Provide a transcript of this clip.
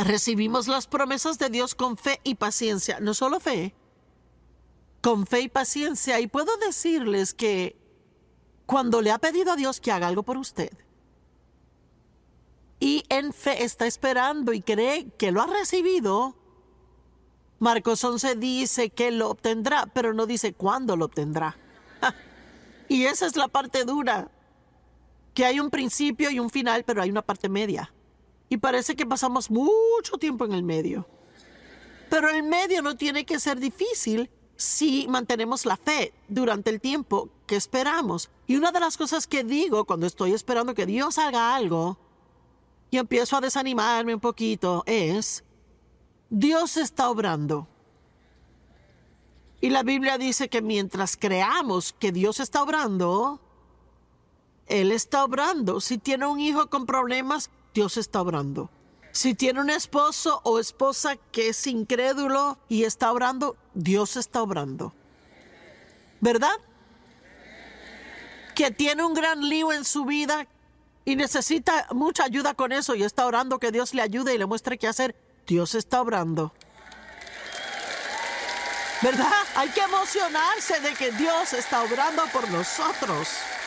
Recibimos las promesas de Dios con fe y paciencia. No solo fe, con fe y paciencia. Y puedo decirles que cuando le ha pedido a Dios que haga algo por usted y en fe está esperando y cree que lo ha recibido, Marcos 11 dice que lo obtendrá, pero no dice cuándo lo obtendrá. Y esa es la parte dura, que hay un principio y un final, pero hay una parte media. Y parece que pasamos mucho tiempo en el medio. Pero el medio no tiene que ser difícil si mantenemos la fe durante el tiempo que esperamos. Y una de las cosas que digo cuando estoy esperando que Dios haga algo y empiezo a desanimarme un poquito es: Dios está obrando. Y la Biblia dice que mientras creamos que Dios está obrando, Él está obrando. Si tiene un hijo con problemas, Dios está obrando. Si tiene un esposo o esposa que es incrédulo y está obrando, Dios está obrando. ¿Verdad? Que tiene un gran lío en su vida y necesita mucha ayuda con eso y está orando que Dios le ayude y le muestre qué hacer, Dios está obrando. ¿Verdad? Hay que emocionarse de que Dios está obrando por nosotros.